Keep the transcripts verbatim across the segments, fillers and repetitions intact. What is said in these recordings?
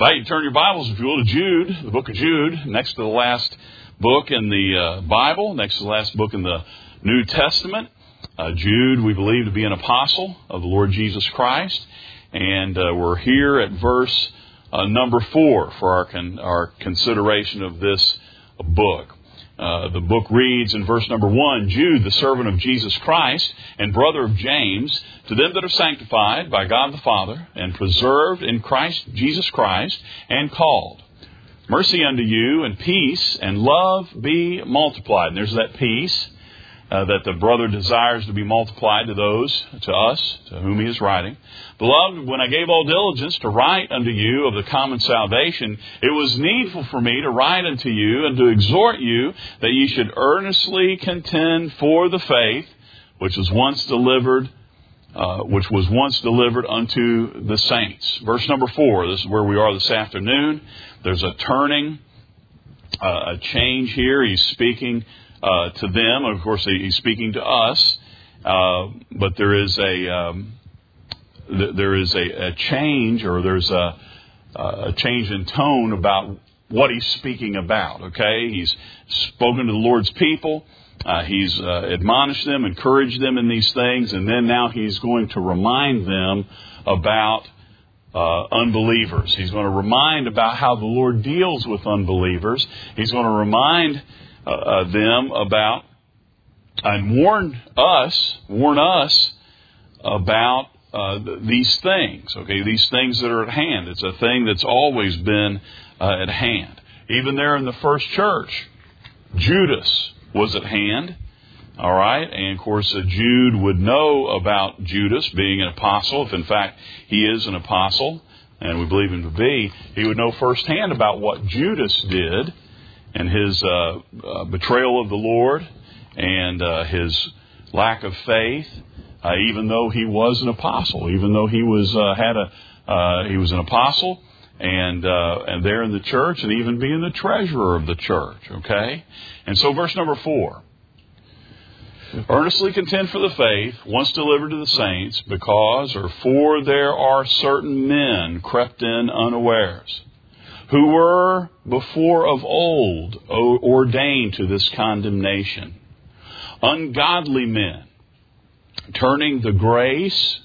invite you to turn your Bibles, if you will, to Jude, the book of Jude, next to the last book in the uh, Bible, next to the last book in the New Testament. Uh, Jude, we believe to be an apostle of the Lord Jesus Christ. And uh, we're here at verse uh, number four for our con- our consideration of this book. Uh, the book reads in verse number one, Jude, the servant of Jesus Christ and brother of James, to them that are sanctified by God the Father and preserved in Christ Jesus Christ and called. Mercy unto you and peace and love be multiplied. And there's that peace uh, that the brother desires to be multiplied to those, to us, to whom he is writing. Beloved, when I gave all diligence to write unto you of the common salvation, it was needful for me to write unto you and to exhort you that ye should earnestly contend for the faith which was once delivered, uh, which was once delivered unto the saints. Verse number four. This is where we are this afternoon. There's a turning, uh, a change here. He's speaking uh, to them. Of course, he's speaking to us. Uh, but there is a um, there is a, a change, or there's a, a change in tone about what he's speaking about. Okay, he's spoken to the Lord's people. Uh, he's uh, admonished them, encouraged them in these things, and then now he's going to remind them about uh, unbelievers. He's going to remind about how the Lord deals with unbelievers. He's going to remind uh, uh, them about and warn us, warn us about uh, th- these things. Okay, these things that are at hand. It's a thing that's always been uh, at hand. Even there in the first church, Judas was at hand. All right, and of course, uh, Jude would know about Judas being an apostle. If in fact he is an apostle, and we believe him to be, he would know firsthand about what Judas did and his uh, uh, betrayal of the Lord and uh, his lack of faith. Uh, even though he was an apostle, even though he was uh, had a uh, he was an apostle, and uh, and there in the church, and even being the treasurer of the church. Okay, and so verse number four. Earnestly contend for the faith once delivered to the saints, because or for there are certain men crept in unawares, who were before of old ordained to this condemnation, ungodly men, turning the grace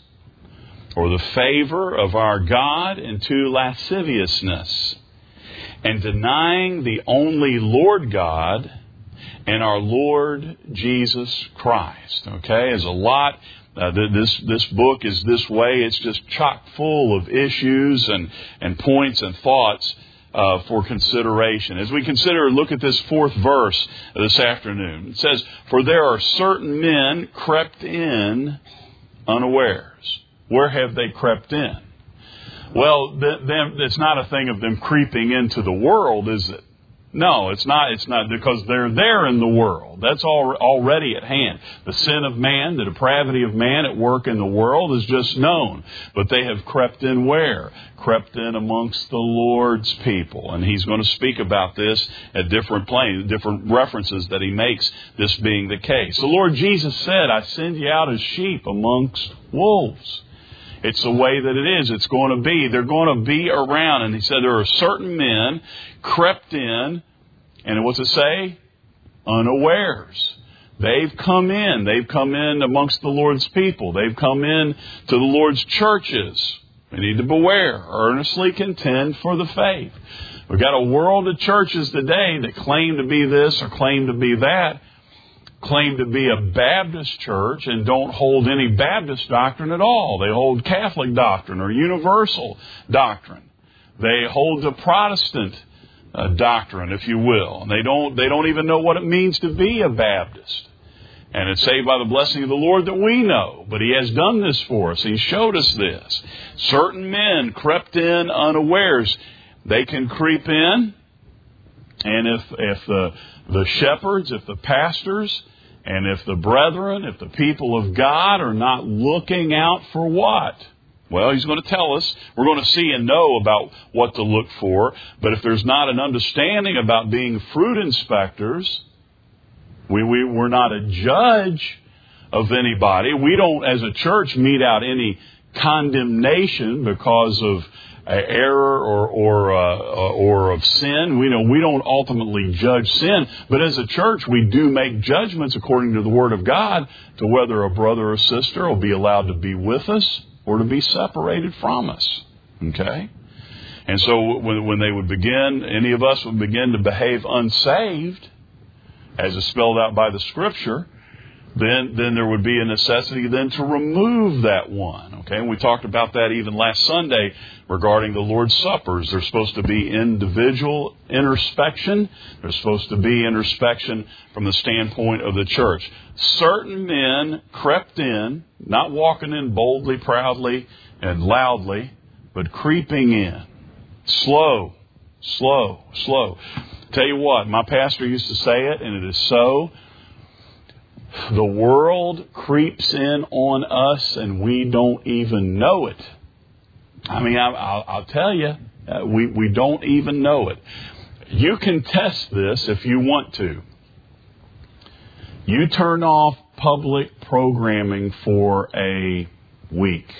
or the favor of our God into lasciviousness, and denying the only Lord God and our Lord Jesus Christ. Okay, there's a lot. Uh, this this book is this way. It's just chock full of issues and, and points and thoughts uh, for consideration. As we consider, look at this fourth verse this afternoon. It says, "For there are certain men crept in unawares." Where have they crept in? Well, th- them, it's not a thing of them creeping into the world, is it? No, it's not. It's not, because they're there in the world. That's all already at hand. The sin of man, the depravity of man at work in the world is just known. But they have crept in where? Crept in amongst the Lord's people. And he's going to speak about this at different planes, different references that he makes, this being the case. The Lord Jesus said, "I send you out as sheep amongst wolves." It's the way that it is. It's going to be. They're going to be around. And he said there are certain men crept in, and what's it say? Unawares. They've come in. They've come in amongst the Lord's people. They've come in to the Lord's churches. We need to beware. Earnestly contend for the faith. We've got a world of churches today that claim to be this or claim to be that. Claim to be a Baptist church and don't hold any Baptist doctrine at all. They hold Catholic doctrine or universal doctrine. They hold the Protestant uh, doctrine, if you will. And they don't, they don't even know what it means to be a Baptist. And it's saved by the blessing of the Lord that we know. But He has done this for us. He showed us this. Certain men crept in unawares. They can creep in. And if if the, the shepherds, if the pastors, and if the brethren, if the people of God are not looking out for what? Well, he's going to tell us. We're going to see and know about what to look for. But if there's not an understanding about being fruit inspectors, we, we, we're not a judge of anybody. We don't, as a church, mete out any condemnation because of error or or uh, or of sin. We know we don't ultimately judge sin, but as a church, we do make judgments according to the Word of God to whether a brother or sister will be allowed to be with us or to be separated from us. Okay? And so when, when they would begin, any of us would begin to behave unsaved, as is spelled out by the Scripture, then then there would be a necessity then to remove that one. Okay, and we talked about that even last Sunday regarding the Lord's Suppers. There's supposed to be individual introspection. There's supposed to be introspection from the standpoint of the church. Certain men crept in, not walking in boldly, proudly, and loudly, but creeping in. Slow, slow, slow. Tell you what, my pastor used to say it, and it is so. The world creeps in on us and we don't even know it. I mean, I, I'll, I'll tell you, uh, we, we don't even know it. You can test this if you want to. You turn off public programming for a week.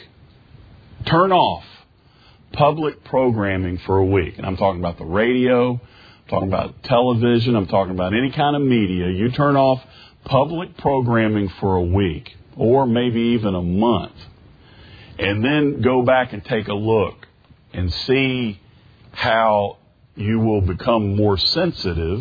Turn off public programming for a week. And I'm talking about the radio, I'm talking about television, I'm talking about any kind of media. You turn off public programming for a week or maybe even a month, and then go back and take a look and see how you will become more sensitive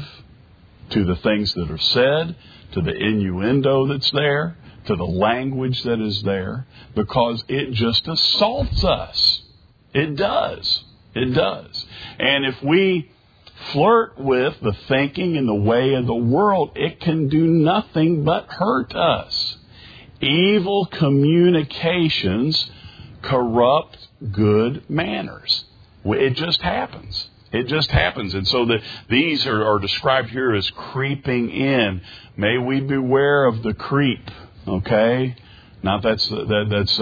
to the things that are said, to the innuendo that's there, to the language that is there, because it just assaults us. It does. It does. And if we flirt with the thinking and the way of the world, it can do nothing but hurt us. Evil communications corrupt good manners. It just happens. It just happens. And so the, these are, are described here as creeping in. May we beware of the creep, okay? Not that's that, that's uh,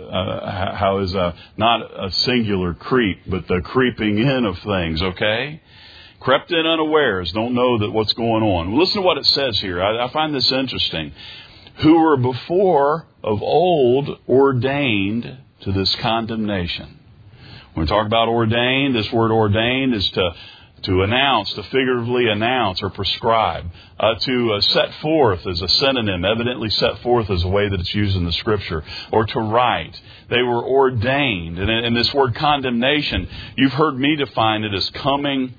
uh, how is a, not a singular creep, but the creeping in of things, okay? Crept in unawares, don't know that what's going on. Listen to what it says here. I, I find this interesting. Who were before of old ordained to this condemnation. When we talk about ordained, this word ordained is to to announce, to figuratively announce or prescribe, uh, to uh, set forth as a synonym, evidently set forth as a way that it's used in the Scripture, or to write. They were ordained. And, and this word condemnation, you've heard me define it as coming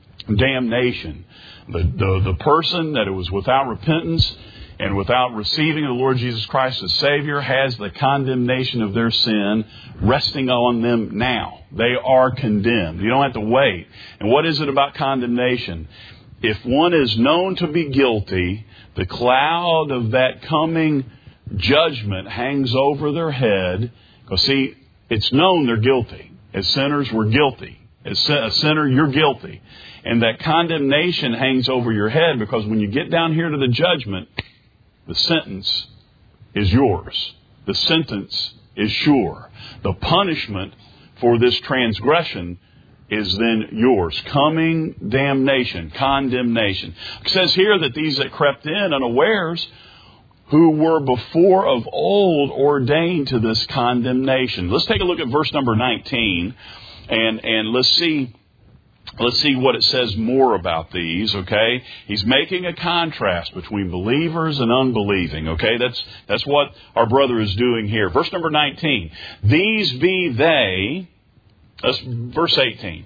damnation. The, the, the person that it was without repentance and without receiving the Lord Jesus Christ as Savior has the condemnation of their sin resting on them now. They are condemned. You don't have to wait. And what is it about condemnation? If one is known to be guilty, the cloud of that coming judgment hangs over their head. Because see, it's known they're guilty. As sinners, we're guilty. As a sinner, you're guilty. And that condemnation hangs over your head because when you get down here to the judgment, the sentence is yours. The sentence is sure. The punishment for this transgression is then yours. Coming damnation, condemnation. It says here that these that crept in unawares, who were before of old ordained to this condemnation. Let's take a look at verse number nineteen, and, and let's see Let's see what it says more about these, okay? He's making a contrast between believers and unbelieving, okay? That's that's what our brother is doing here. Verse number nineteen. These be they, that's verse eighteen.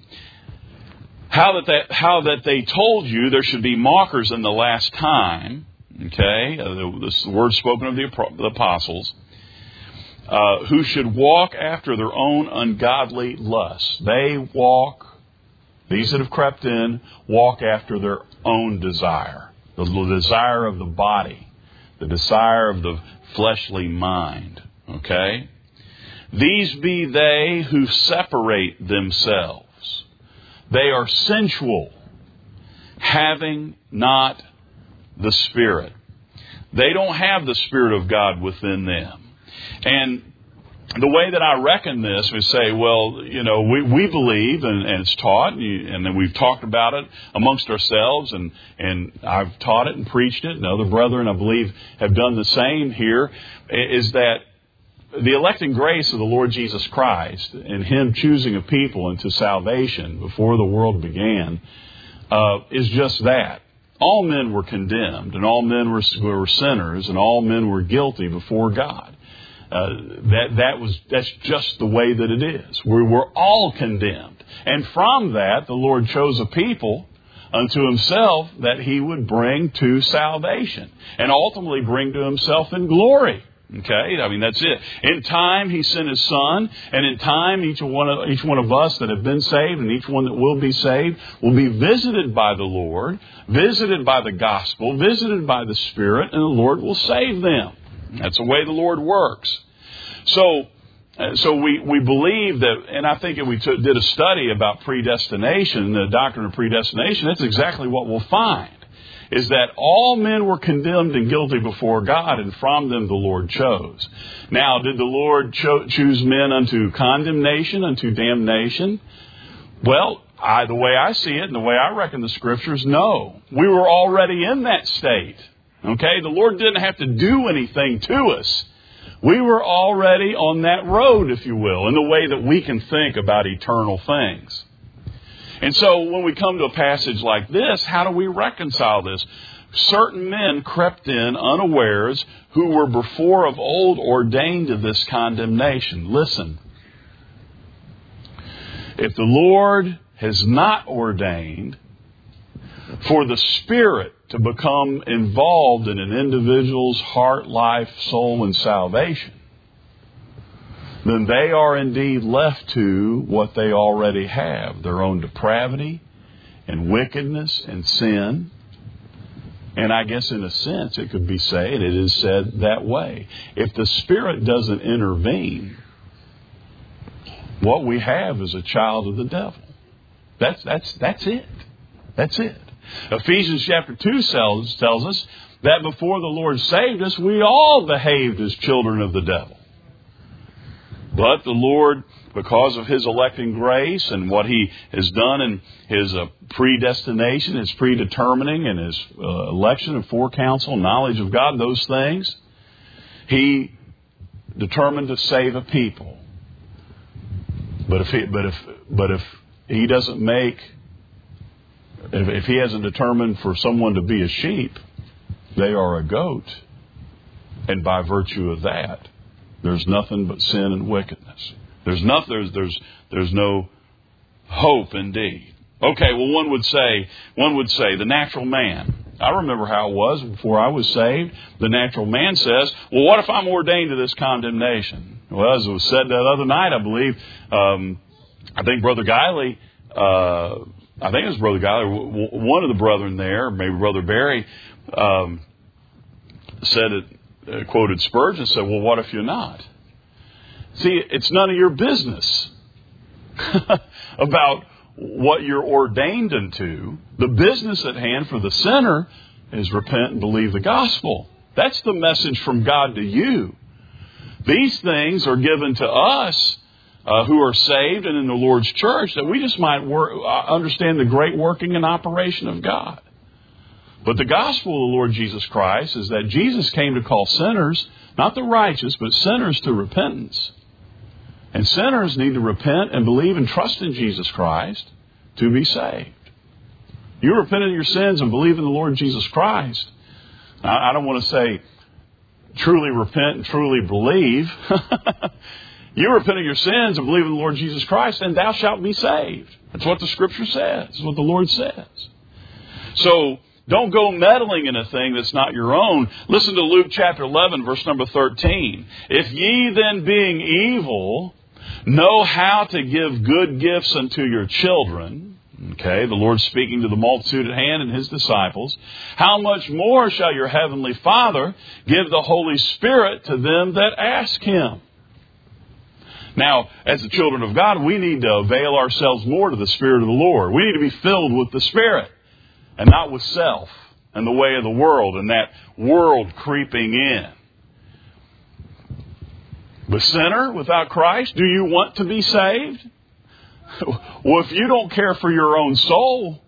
How that, they, how that they told you there should be mockers in the last time, okay? Uh, this is the word spoken of the, the apostles. Uh, who should walk after their own ungodly lusts. They walk... These that have crept in walk after their own desire, the desire of the body, the desire of the fleshly mind. Okay? These be they who separate themselves. They are sensual, having not the Spirit. They don't have the Spirit of God within them. And the way that I reckon this, we say, well, you know, we, we believe, and, and it's taught, and, you, and then we've talked about it amongst ourselves, and, and I've taught it and preached it, and other brethren, I believe, have done the same here, is that the electing grace of the Lord Jesus Christ and Him choosing a people into salvation before the world began uh, is just that. All men were condemned, and all men were, were sinners, and all men were guilty before God. Uh, that that was that's just the way that it is. We were all condemned, and from that the Lord chose a people unto Himself that He would bring to salvation and ultimately bring to Himself in glory. Okay, I mean that's it. In time He sent His Son, and in time each one of each one of us that have been saved and each one that will be saved will be visited by the Lord, visited by the gospel, visited by the Spirit, and the Lord will save them. That's the way the Lord works. So, so we we believe that, and I think if we took, did a study about predestination, the doctrine of predestination, that's exactly what we'll find. Is that all men were condemned and guilty before God, and from them the Lord chose. Now, did the Lord cho- choose men unto condemnation, unto damnation? Well, I, the way I see it and the way I reckon the Scriptures, no. We were already in that state. Okay? The Lord didn't have to do anything to us. We were already on that road, if you will, in the way that we can think about eternal things. And so when we come to a passage like this, how do we reconcile this? Certain men crept in unawares who were before of old ordained to this condemnation. Listen, if the Lord has not ordained for the Spirit to become involved in an individual's heart, life, soul, and salvation, then they are indeed left to what they already have, their own depravity and wickedness and sin. And I guess in a sense it could be said, it is said that way. If the Spirit doesn't intervene, what we have is a child of the devil. That's, that's, that's it. That's it. Ephesians chapter two tells, tells us that before the Lord saved us, we all behaved as children of the devil. But the Lord, because of His electing grace and what He has done in His uh, predestination, His predetermining and His uh, election and forecounsel, knowledge of God, those things, He determined to save a people. But if He, but if, but if He doesn't make, if, if He hasn't determined for someone to be a sheep, they are a goat. And by virtue of that, there's nothing but sin and wickedness. There's nothing. There's there's there's no hope indeed. Okay, well, one would say one would say the natural man. I remember how it was before I was saved. The natural man says, "Well, what if I'm ordained to this condemnation?" Well, as it was said the other night, I believe, um, I think Brother Guiley, uh, I think it was Brother Guiley, one of the brethren there, maybe Brother Barry, um, said it. Uh, quoted Spurgeon and said, well, what if you're not? See, it's none of your business about what you're ordained unto. The business at hand for the sinner is repent and believe the gospel. That's the message from God to you. These things are given to us uh, who are saved and in the Lord's church, that we just might work, uh, understand the great working and operation of God. But the gospel of the Lord Jesus Christ is that Jesus came to call sinners, not the righteous, but sinners to repentance. And sinners need to repent and believe and trust in Jesus Christ to be saved. You repent of your sins and believe in the Lord Jesus Christ. I don't want to say truly repent and truly believe. You repent of your sins and believe in the Lord Jesus Christ, and thou shalt be saved. That's what the Scripture says. That's what the Lord says. So, don't go meddling in a thing that's not your own. Listen to Luke chapter eleven, verse number thirteen. If ye then, being evil, know how to give good gifts unto your children. Okay, the Lord speaking to the multitude at hand and His disciples. How much more shall your heavenly Father give the Holy Spirit to them that ask Him? Now, as the children of God, we need to avail ourselves more to the Spirit of the Lord. We need to be filled with the Spirit. And not with self and the way of the world and that world creeping in. The sinner without Christ, do you want to be saved? Well, if you don't care for your own soul,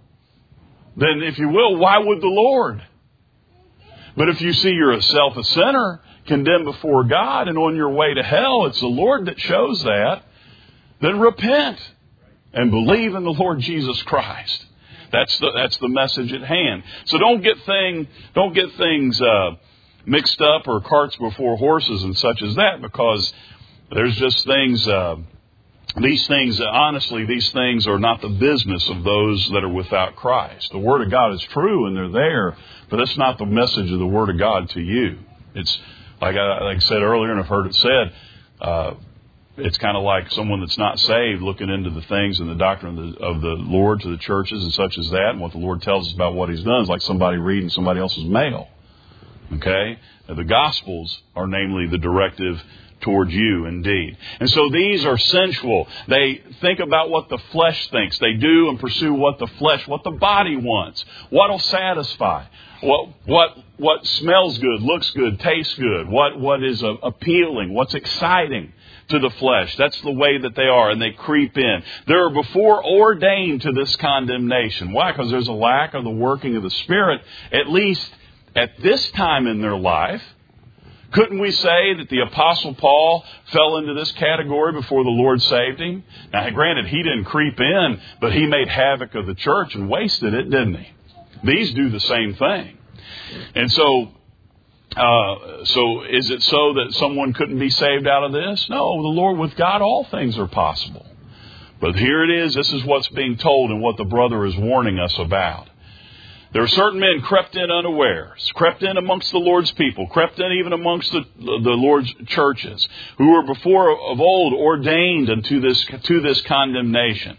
then if you will, why would the Lord? But if you see yourself a sinner, condemned before God and on your way to hell, it's the Lord that shows that, then repent and believe in the Lord Jesus Christ. That's the that's the message at hand. So don't get thing don't get things uh, mixed up or carts before horses and such as that, because there's just things. Uh, these things, uh, honestly, these things are not the business of those that are without Christ. The Word of God is true and they're there, but that's not the message of the Word of God to you. It's like I, like I said earlier, and I've heard it said. Uh, It's kind of like someone that's not saved looking into the things and the doctrine of the, of the Lord to the churches and such as that, and what the Lord tells us about what He's done is like somebody reading somebody else's mail. Okay? Now, the Gospels are namely the directive towards you, indeed. And so these are sensual. They think about what the flesh thinks. They do and pursue what the flesh, what the body wants, what will satisfy, what what what smells good, looks good, tastes good, what what is uh, appealing, what's exciting to the flesh. That's the way that they are, and they creep in. They're before ordained to this condemnation. Why? Because there's a lack of the working of the Spirit, at least at this time in their life. Couldn't we say that the Apostle Paul fell into this category before the Lord saved him? Now, granted, he didn't creep in, but he made havoc of the church and wasted it, didn't he? These do the same thing. And so, uh, so is it so that someone couldn't be saved out of this? No, the Lord, with God, all things are possible. But here it is. This is what's being told and what the brother is warning us about. There are certain men crept in unawares, crept in amongst the Lord's people, crept in even amongst the, the Lord's churches, who were before of old ordained unto this, to this condemnation.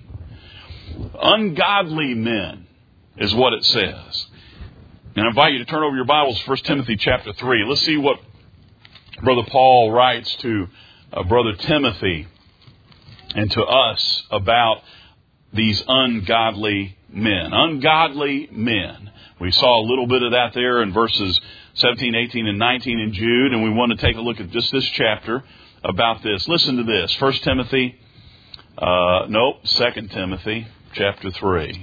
Ungodly men is what it says. And I invite you to turn over your Bibles to First Timothy chapter three. Let's see what Brother Paul writes to uh, Brother Timothy and to us about these ungodly men. Ungodly men. We saw a little bit of that there in verses seventeen, eighteen, and nineteen in Jude, and we want to take a look at just this chapter about this. Listen to this. First Timothy, uh, nope, Second Timothy chapter three.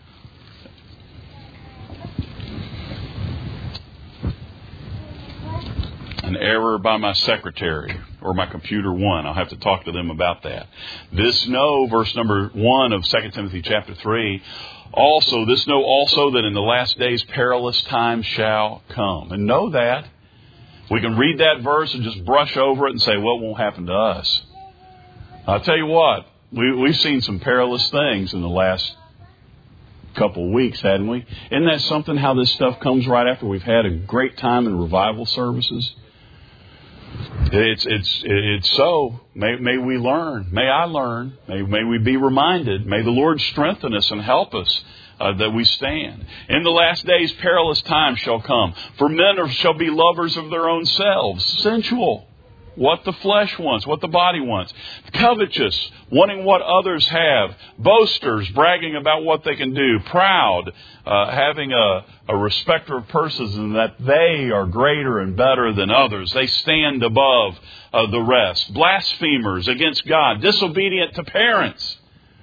An error by my secretary or my computer one. I'll have to talk to them about that. This know, verse number one of Second Timothy chapter three, also, this know also that in the last days perilous times shall come. And know that. We can read that verse and just brush over it and say, well, it won't happen to us. I'll tell you what, we, we've seen some perilous things in the last couple of weeks, hadn't we? Isn't that something, how this stuff comes right after we've had a great time in revival services? It's it's it's so. May may we learn. May I learn. May may we be reminded. May the Lord strengthen us and help us uh, that we stand. In the last days, perilous times shall come. For men are, shall be lovers of their own selves, sensual, what the flesh wants, what the body wants, covetous, wanting what others have, boasters, bragging about what they can do, proud, uh, having a, a respecter of persons and that they are greater and better than others. They stand above uh, the rest. Blasphemers against God, disobedient to parents.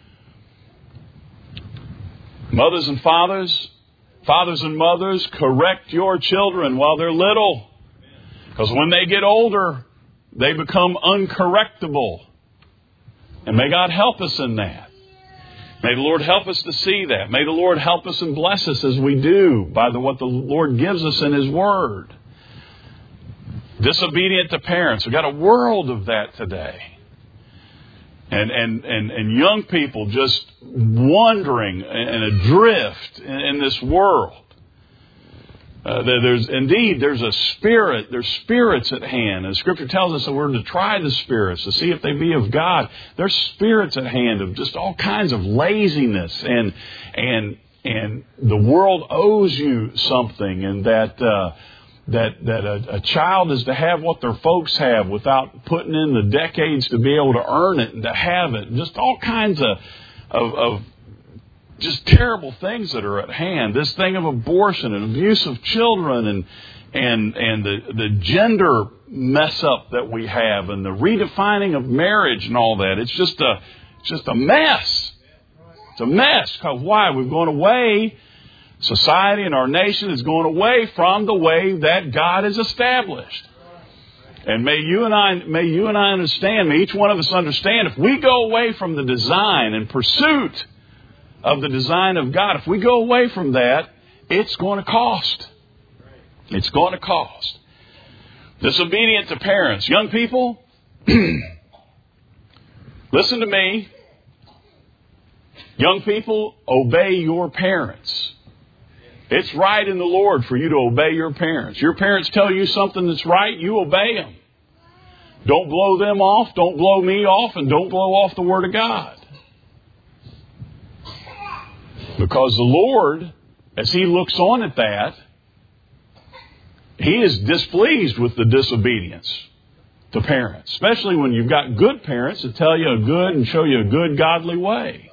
Mothers and fathers, fathers and mothers, correct your children while they're little. Because when they get older, they become uncorrectable. And may God help us in that. May the Lord help us to see that. May the Lord help us and bless us as we do by the, what the Lord gives us in His Word. Disobedient to parents. We've got a world of that today. And and and, and young people just wandering and adrift in, in this world. Uh, there's indeed, there's a spirit, there's spirits at hand. And Scripture tells us that we're to try the spirits to see if they be of God. There's spirits at hand of just all kinds of laziness, and and and the world owes you something, and that uh, that that a, a child is to have what their folks have without putting in the decades to be able to earn it and to have it. Just all kinds of of, of just terrible things that are at hand. This thing of abortion and abuse of children and and and the, the gender mess up that we have and the redefining of marriage and all that. It's just a it's just a mess. It's a mess. Because why? We've gone away. Society and our nation is going away from the way that God has established. And may you and I, may you and I understand, may each one of us understand, if we go away from the design and pursuit of the design of God, if we go away from that, it's going to cost. It's going to cost. Disobedient to parents. Young people, listen to me. Young people, obey your parents. It's right in the Lord for you to obey your parents. Your parents tell you something that's right, you obey them. Don't blow them off, don't blow me off, and don't blow off the Word of God. Because the Lord, as He looks on at that, He is displeased with the disobedience to parents. Especially when you've got good parents that tell you a good and show you a good, godly way.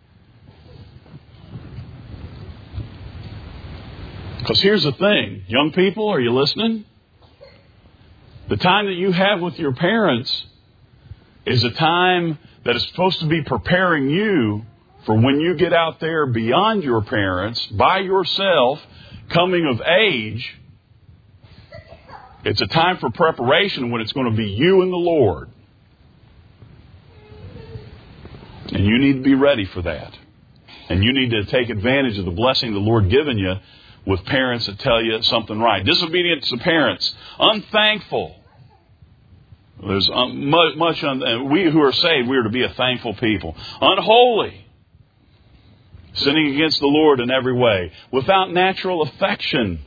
Because here's the thing, young people, are you listening? The time that you have with your parents is a time that is supposed to be preparing you for when you get out there beyond your parents, by yourself, coming of age. It's a time for preparation when it's going to be you and the Lord. And you need to be ready for that. And you need to take advantage of the blessing the Lord given you with parents that tell you something right. Disobedience to parents. Unthankful. There's much, un- we who are saved, we are to be a thankful people. Unholy. Sinning against the Lord in every way. Without natural affection.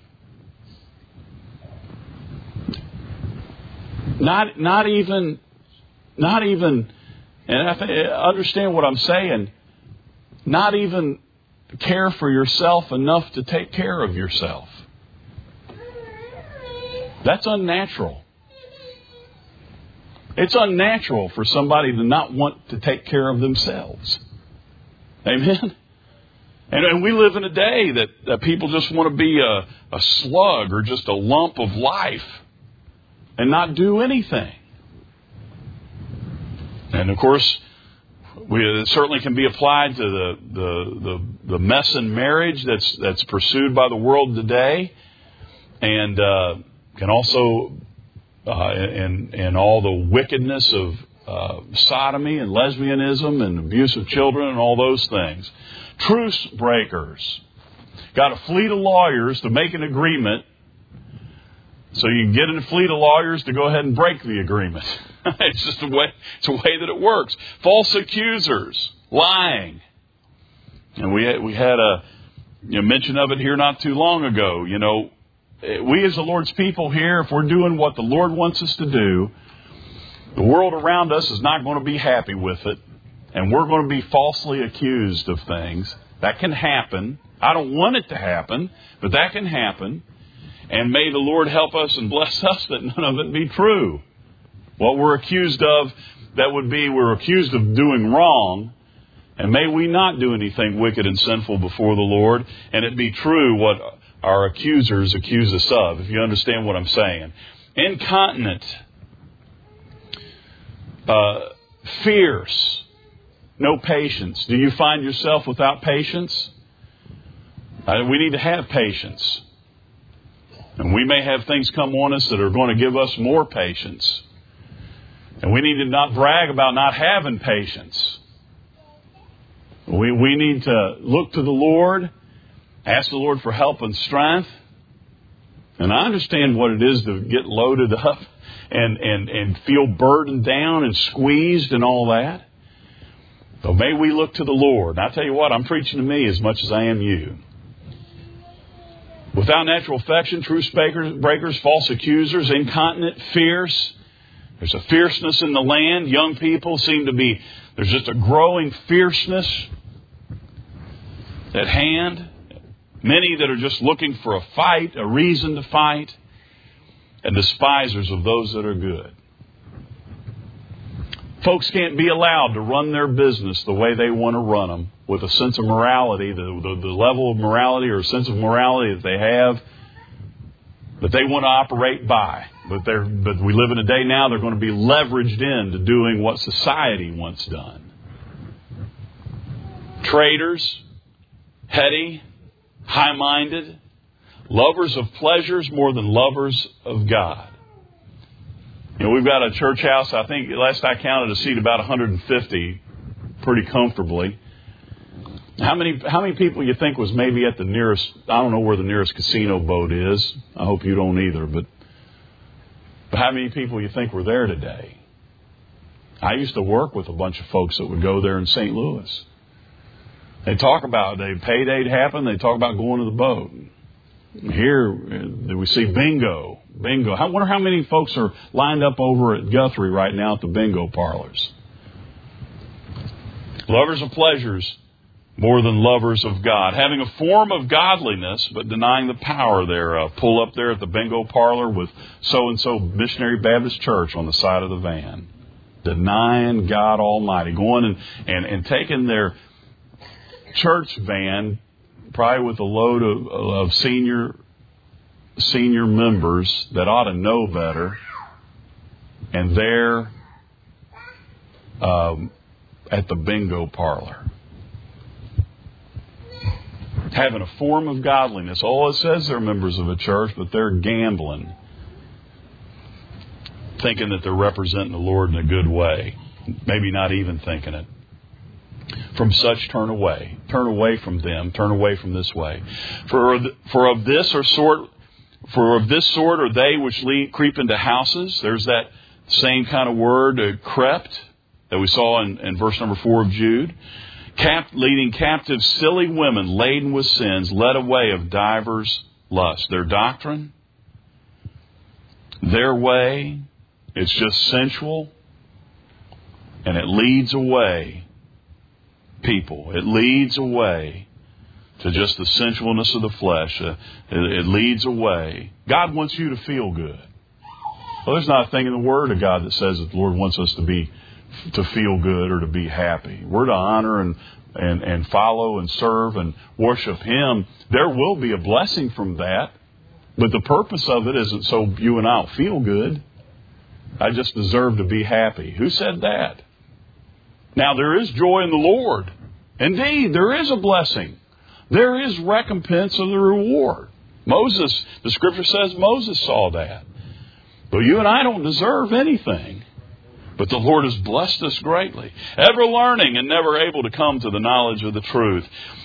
Not, not even, not even, and I th- understand what I'm saying, not even care for yourself enough to take care of yourself. That's unnatural. It's unnatural for somebody to not want to take care of themselves. Amen? And, and we live in a day that, that people just want to be a, a slug or just a lump of life and not do anything. And of course, we, it certainly can be applied to the, the, the, the mess in marriage that's, that's pursued by the world today. And uh, can also, uh, in, in all the wickedness of uh, sodomy and lesbianism and abuse of children and all those things. Truce breakers. Got a fleet of lawyers to make an agreement. So you can get in a fleet of lawyers to go ahead and break the agreement. It's just a way, it's a way that it works. False accusers, lying. And we had, we had a you know, mention of it here not too long ago. You know, we as the Lord's people here, if we're doing what the Lord wants us to do, the world around us is not going to be happy with it. And we're going to be falsely accused of things. That can happen. I don't want it to happen, but that can happen. And may the Lord help us and bless us that none of it be true. What we're accused of, that would be we're accused of doing wrong. And may we not do anything wicked and sinful before the Lord. And it be true what our accusers accuse us of, if you understand what I'm saying. Incontinent. Uh, fierce. No patience. Do you find yourself without patience? Uh, we need to have patience. And we may have things come on us that are going to give us more patience. And we need to not brag about not having patience. We, we need to look to the Lord, ask the Lord for help and strength. And I understand what it is to get loaded up and, and, and feel burdened down and squeezed and all that. So may we look to the Lord. And I tell you what, I'm preaching to me as much as I am you. Without natural affection, truce breakers, false accusers, incontinent, fierce. There's a fierceness in the land. Young people seem to be, there's just a growing fierceness at hand. Many that are just looking for a fight, a reason to fight. And despisers of those that are good. Folks can't be allowed to run their business the way they want to run them with a sense of morality, the, the, the level of morality or sense of morality that they have that they want to operate by. But they're, but we live in a day now they're going to be leveraged into doing what society wants done. Traitors, heady, high-minded, lovers of pleasures more than lovers of God. You know, we've got a church house, I think last I counted, a seat about one hundred fifty pretty comfortably. How many how many people you think was maybe at the nearest, I don't know where the nearest casino boat is. I hope you don't either, but, but how many people you think were there today? I used to work with a bunch of folks that would go there in Saint Louis. They talk about, they payday'd happen, they talk about going to the boat. Here we see bingo, bingo. I wonder how many folks are lined up over at Guthrie right now at the bingo parlors. Lovers of pleasures more than lovers of God. Having a form of godliness, but denying the power thereof. Pull up there at the bingo parlor with so-and-so Missionary Baptist Church on the side of the van. Denying God Almighty. Going and, and, and taking their church van, probably with a load of, of senior senior members that ought to know better, and there um, at the bingo parlor. Having a form of godliness. Oh, it says they're members of a church, but they're gambling. Thinking that they're representing the Lord in a good way. Maybe not even thinking it. From such turn away. Turn away from them. Turn away from this way. For, for of this or sort, for of this sort are they which lead, creep into houses. There's that same kind of word, uh, crept, that we saw in, in verse number four of Jude. Cap, leading captive silly women laden with sins, led away of divers lusts. Their doctrine, their way, it's just sensual, and it leads away people. It leads away to just the sensualness of the flesh. Uh, it, it leads away. God wants you to feel good. Well, there's not a thing in the Word of God that says that the Lord wants us to be to feel good or to be happy. We're to honor and, and, and follow and serve and worship Him. There will be a blessing from that, but the purpose of it isn't so you and I'll feel good. I just deserve to be happy. Who said that? Now, there is joy in the Lord. Indeed, there is a blessing. There is recompense of the reward. Moses, the Scripture says Moses saw that. But you and I don't deserve anything. But the Lord has blessed us greatly. Ever learning and never able to come to the knowledge of the truth.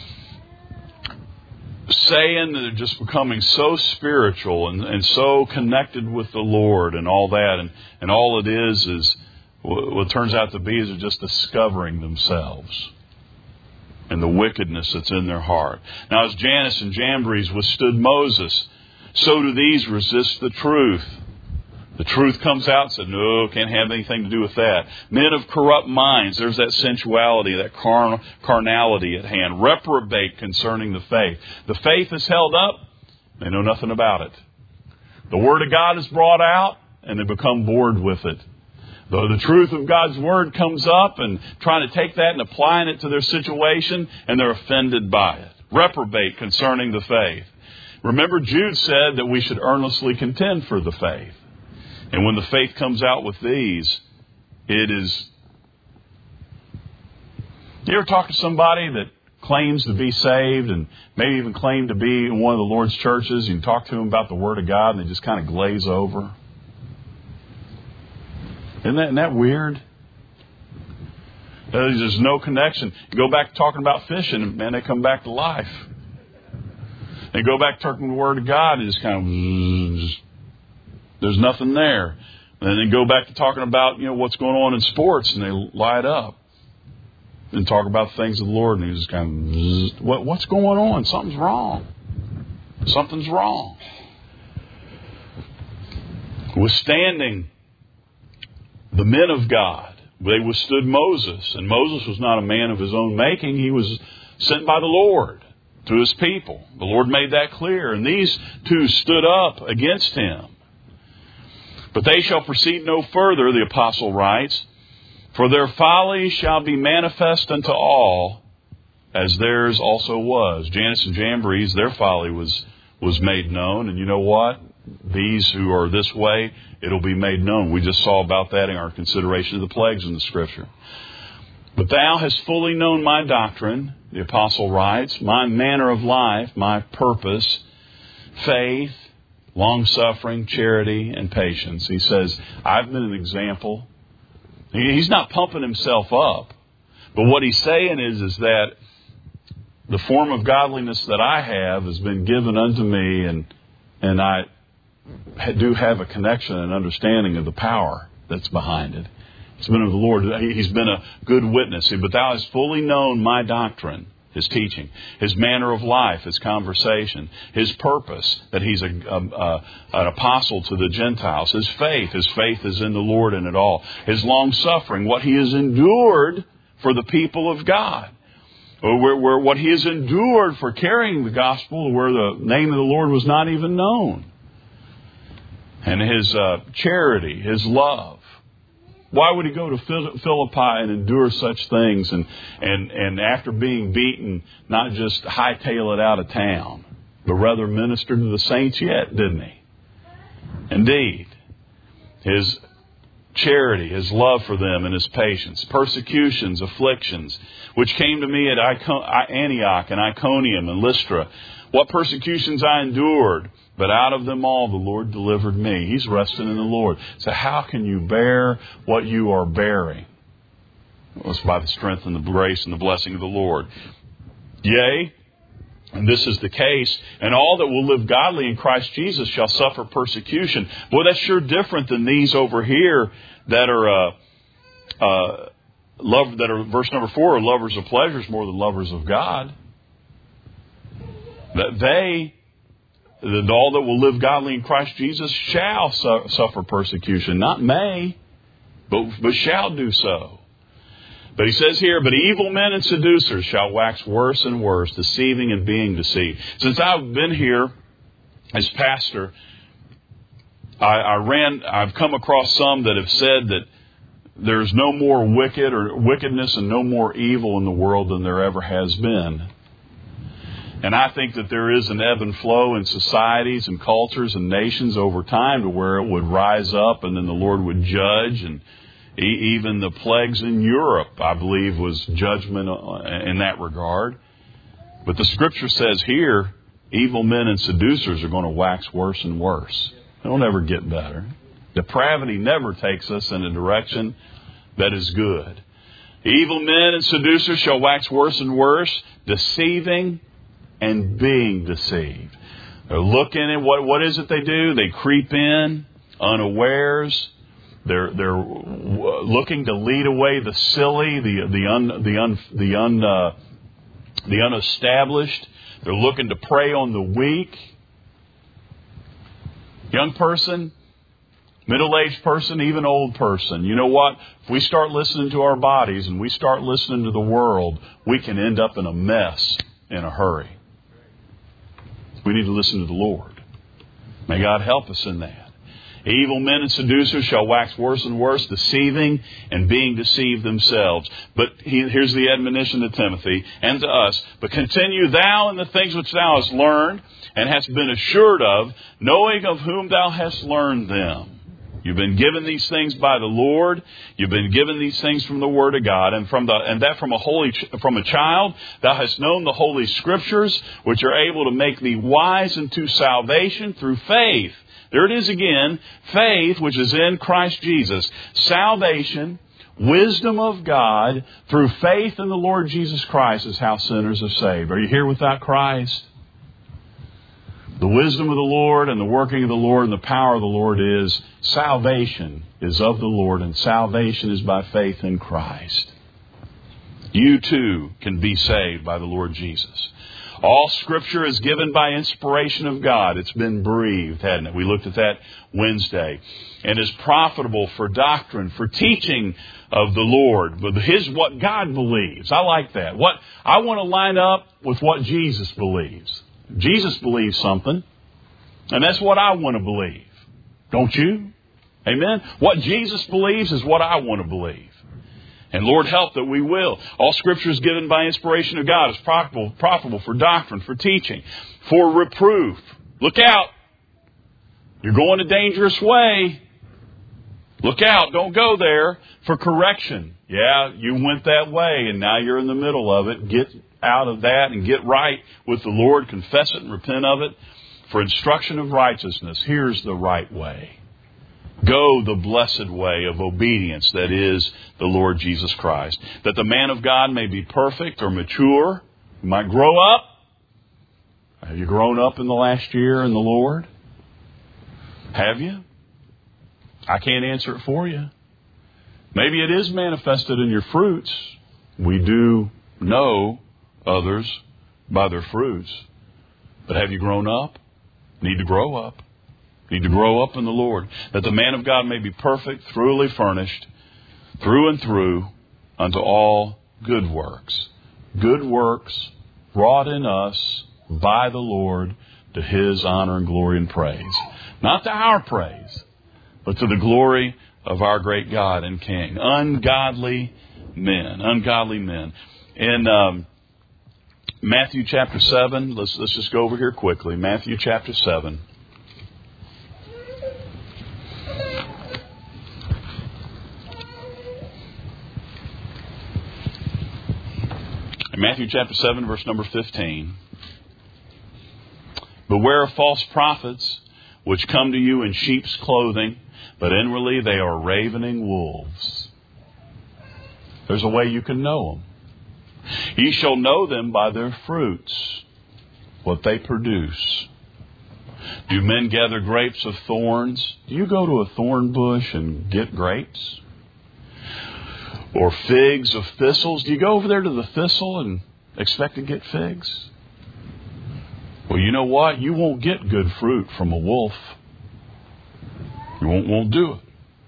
Saying that they're just becoming so spiritual and, and so connected with the Lord and all that. And, and all it is is, what it turns out to be is just discovering themselves and the wickedness that's in their heart. Now, as Jannes and Jambres withstood Moses, so do these resist the truth. The truth comes out and said, no, can't have anything to do with that. Men of corrupt minds, there's that sensuality, that carn- carnality at hand. Reprobate concerning the faith. The faith is held up, they know nothing about it. The Word of God is brought out, and they become bored with it. Though the truth of God's Word comes up and trying to take that and applying it to their situation, and they're offended by it. Reprobate concerning the faith. Remember, Jude said that we should earnestly contend for the faith. And when the faith comes out with these, it is... You ever talk to somebody that claims to be saved and maybe even claim to be in one of the Lord's churches, and you talk to them about the Word of God and they just kind of glaze over? Isn't that, isn't that weird? There's just no connection. You go back to talking about fishing, and man, they come back to life. They go back to talking the Word of God, and just kind of... Just, there's nothing there. And then they go back to talking about, you know, what's going on in sports, and they light up and talk about things of the Lord, and you just kind of, what, what's going on? Something's wrong. Something's wrong. Withstanding the men of God, they withstood Moses, and Moses was not a man of his own making. He was sent by the Lord to His people. The Lord made that clear, and these two stood up against him. But they shall proceed no further, the apostle writes, for their folly shall be manifest unto all, as theirs also was. Jannes and Jambres, their folly was, was made known. And you know what? These who are this way, it'll be made known. We just saw about that in our consideration of the plagues in the Scripture. But thou hast fully known my doctrine, the apostle writes, my manner of life, my purpose, faith, long-suffering, charity, and patience. He says, I've been an example. He's not pumping himself up. But what he's saying is, is that the form of godliness that I have has been given unto me, and and I do have a connection and understanding of the power that's behind it. It's been of the Lord. He's been a good witness. But thou hast fully known my doctrine, his teaching, his manner of life, his conversation, his purpose, that he's a, a, a, an apostle to the Gentiles, his faith, his faith is in the Lord and it all, his long-suffering, what he has endured for the people of God, where, where what he has endured for carrying the gospel where the name of the Lord was not even known, and his uh, charity, his love. Why would he go to Philippi and endure such things and, and, and after being beaten, not just hightail it out of town, but rather minister to the saints yet, didn't he? Indeed. His charity, his love for them, and his patience, persecutions, afflictions, which came to me at Antioch and Iconium and Lystra. What persecutions I endured, but out of them all the Lord delivered me. He's resting in the Lord. So how can you bear what you are bearing? Well, it's by the strength and the grace and the blessing of the Lord. Yea, and this is the case, and all that will live godly in Christ Jesus shall suffer persecution. Boy, that's sure different than these over here that are, uh, uh, love, that are, verse number four, are lovers of pleasures more than lovers of God. That they... that all that will live godly in Christ Jesus shall su- suffer persecution. Not may, but, but shall do so. But he says here, but evil men and seducers shall wax worse and worse, deceiving and being deceived. Since I've been here as pastor, I, I ran, I've come across some that have said that there's no more wicked or wickedness and no more evil in the world than there ever has been. And I think that there is an ebb and flow in societies and cultures and nations over time to where it would rise up and then the Lord would judge. And e- even the plagues in Europe, I believe, was judgment in that regard. But the Scripture says here, evil men and seducers are going to wax worse and worse. They don't ever get better. Depravity never takes us in a direction that is good. Evil men and seducers shall wax worse and worse, deceiving and being deceived. They're looking at what, what is it they do? They creep in unawares. They're, they're looking to lead away the silly, the, the, un, the, un, the, un, uh, the unestablished. They're looking to prey on the weak. Young person, middle-aged person, even old person. You know what? If we start listening to our bodies and we start listening to the world, we can end up in a mess in a hurry. We need to listen to the Lord. May God help us in that. Evil men and seducers shall wax worse and worse, deceiving and being deceived themselves. But he, here's the admonition to Timothy and to us. But continue thou in the things which thou hast learned and hast been assured of, knowing of whom thou hast learned them. You've been given these things by the Lord. You've been given these things from the Word of God, and from the and that from a holy from a child. Thou hast known the Holy Scriptures, which are able to make thee wise unto salvation through faith. There it is again, faith, which is in Christ Jesus. Salvation, wisdom of God through faith in the Lord Jesus Christ is how sinners are saved. Are you here without Christ? The wisdom of the Lord and the working of the Lord and the power of the Lord is salvation is of the Lord, and salvation is by faith in Christ. You too can be saved by the Lord Jesus. All Scripture is given by inspiration of God. It's been breathed, hadn't it? We looked at that Wednesday. And is profitable for doctrine, for teaching of the Lord. But His what God believes. I like that. What I want to line up with what Jesus believes. Jesus believes something, and that's what I want to believe. Don't you? Amen? What Jesus believes is what I want to believe. And Lord, help that we will. All Scripture is given by inspiration of God. It's profitable, profitable for doctrine, for teaching, for reproof. Look out. You're going a dangerous way. Look out. Don't go there. For correction. Yeah, you went that way, and now you're in the middle of it. Get out of that and get right with the Lord. Confess it and repent of it. for instruction of righteousness, here's the right way. Go the blessed way of obedience that is the Lord Jesus Christ. That the man of God may be perfect or mature, might grow up. Have you grown up in the last year in the Lord? Have you? I can't answer it for you. Maybe it is manifested in your fruits. We do know others by their fruits. But have you grown up? Need to grow up. Need to grow up in the Lord. That the man of God may be perfect, thoroughly furnished, through and through, unto all good works. Good works wrought in us by the Lord to His honor and glory and praise. Not to our praise, but to the glory of our great God and King. Ungodly men. Ungodly men. In um, Matthew chapter seven, let's, let's just go over here quickly. Matthew chapter seven. In Matthew chapter seven, verse number fifteen. Beware of false prophets, which come to you in sheep's clothing, but inwardly they are ravening wolves. There's a way you can know them. Ye shall know them by their fruits, what they produce. Do men gather grapes of thorns? Do you go to a thorn bush and get grapes? Or figs of thistles? Do you go over there to the thistle and expect to get figs? Well, you know what? You won't get good fruit from a wolf. You won't, won't do it.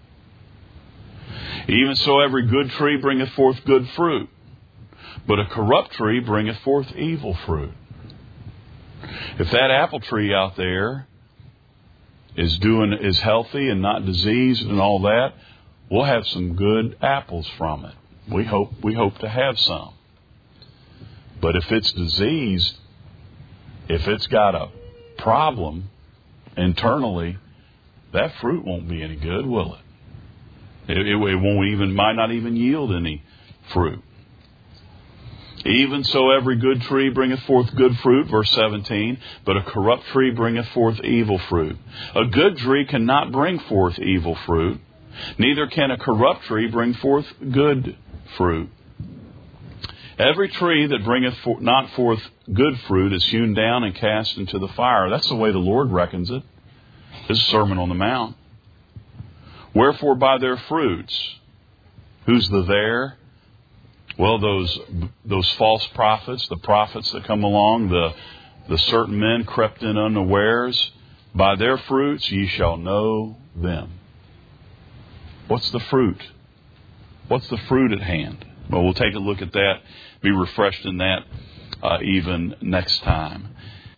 Even so, every good tree bringeth forth good fruit, but a corrupt tree bringeth forth evil fruit. If that apple tree out there is doing is healthy and not diseased and all that, we'll have some good apples from it. We hope we hope to have some. But if it's diseased, if it's got a problem internally, that fruit won't be any good, will it? It, it, it won't even, might not even yield any fruit. Even so, every good tree bringeth forth good fruit, verse seventeen, but a corrupt tree bringeth forth evil fruit. A good tree cannot bring forth evil fruit, neither can a corrupt tree bring forth good fruit. Every tree that bringeth for, not forth good fruit is hewn down and cast into the fire. That's the way the Lord reckons it. This is Sermon on the Mount. Wherefore by their fruits. Who's the there? Well, those those false prophets, the prophets that come along, the, the certain men crept in unawares. By their fruits ye shall know them. What's the fruit? What's the fruit at hand? Well, we'll take a look at that, be refreshed in that uh, even next time.